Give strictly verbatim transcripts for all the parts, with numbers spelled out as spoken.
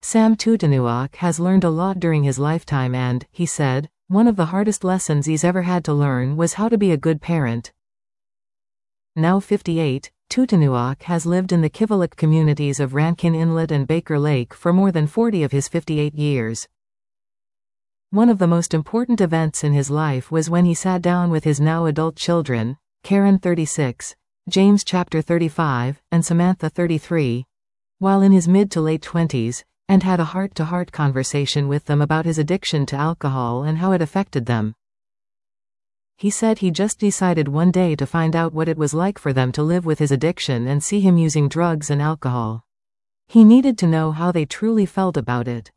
Sam Tutenuoc has learned a lot during his lifetime and, he said, one of the hardest lessons he's ever had to learn was how to be a good parent. Now fifty-eight, Tutenuoc has lived in the Kivalliq communities of Rankin Inlet and Baker Lake for more than forty of his fifty-eight years. One of the most important events in his life was when he sat down with his now adult children, Karen thirty-six, James chapter thirty-five, and Samantha thirty-three, while in his mid to late twenties, and had a heart-to-heart conversation with them about his addiction to alcohol and how it affected them. He said he just decided one day to find out what it was like for them to live with his addiction and see him using drugs and alcohol. He needed to know how they truly felt about it.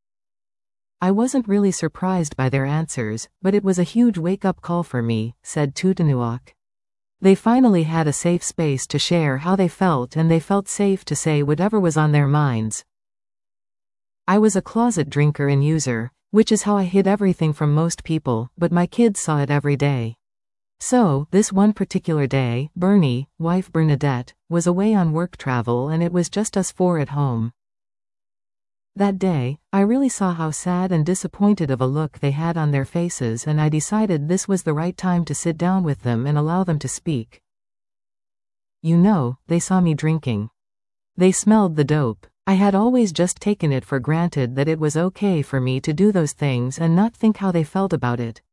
I wasn't really surprised by their answers, but it was a huge wake-up call for me, said Tutenuoc. They finally had a safe space to share how they felt and they felt safe to say whatever was on their minds. I was a closet drinker and user, which is how I hid everything from most people, but my kids saw it every day. So, this one particular day, Bernie, wife Bernadette, was away on work travel and it was just us four at home. That day, I really saw how sad and disappointed of a look they had on their faces and I decided this was the right time to sit down with them and allow them to speak. You know, they saw me drinking. They smelled the dope. I had always just taken it for granted that it was okay for me to do those things and not think how they felt about it.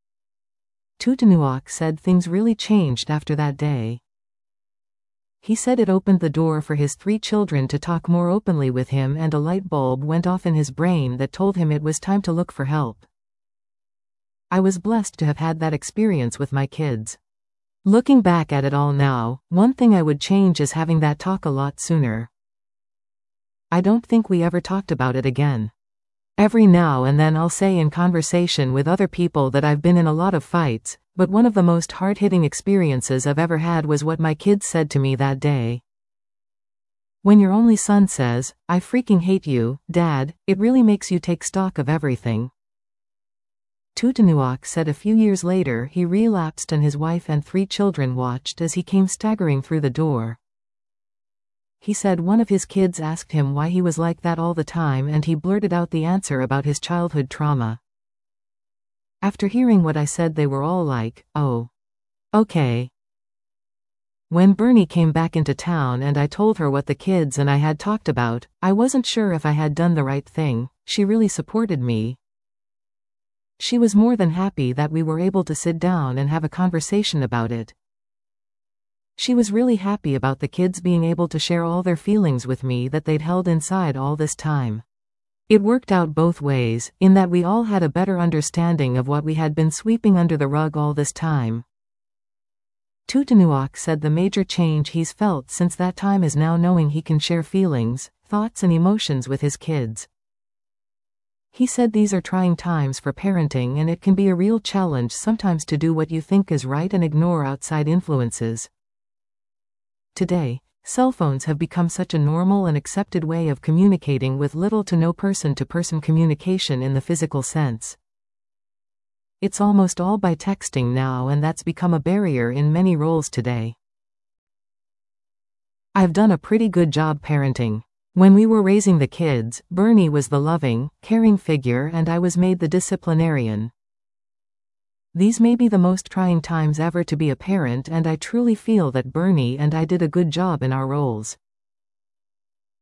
Tutenuoc said things really changed after that day. He said it opened the door for his three children to talk more openly with him and a light bulb went off in his brain that told him it was time to look for help. I was blessed to have had that experience with my kids. Looking back at it all now, one thing I would change is having that talk a lot sooner. I don't think we ever talked about it again. Every now and then I'll say in conversation with other people that I've been in a lot of fights, but one of the most hard-hitting experiences I've ever had was what my kids said to me that day. When your only son says, "I freaking hate you, Dad," it really makes you take stock of everything. Tutenuoc said a few years later he relapsed and his wife and three children watched as he came staggering through the door. He said one of his kids asked him why he was like that all the time and he blurted out the answer about his childhood trauma. After hearing what I said they were all like, "Oh. Okay." When Bernie came back into town and I told her what the kids and I had talked about, I wasn't sure if I had done the right thing. She really supported me. She was more than happy that we were able to sit down and have a conversation about it. She was really happy about the kids being able to share all their feelings with me that they'd held inside all this time. It worked out both ways, in that we all had a better understanding of what we had been sweeping under the rug all this time. Tutenuoc said the major change he's felt since that time is now knowing he can share feelings, thoughts and emotions with his kids. He said these are trying times for parenting and it can be a real challenge sometimes to do what you think is right and ignore outside influences. Today, cell phones have become such a normal and accepted way of communicating with little to no person-to-person communication in the physical sense. It's almost all by texting now and that's become a barrier in many roles today. I've done a pretty good job parenting. When we were raising the kids, Bernie was the loving, caring figure and I was made the disciplinarian. These may be the most trying times ever to be a parent and I truly feel that Bernie and I did a good job in our roles.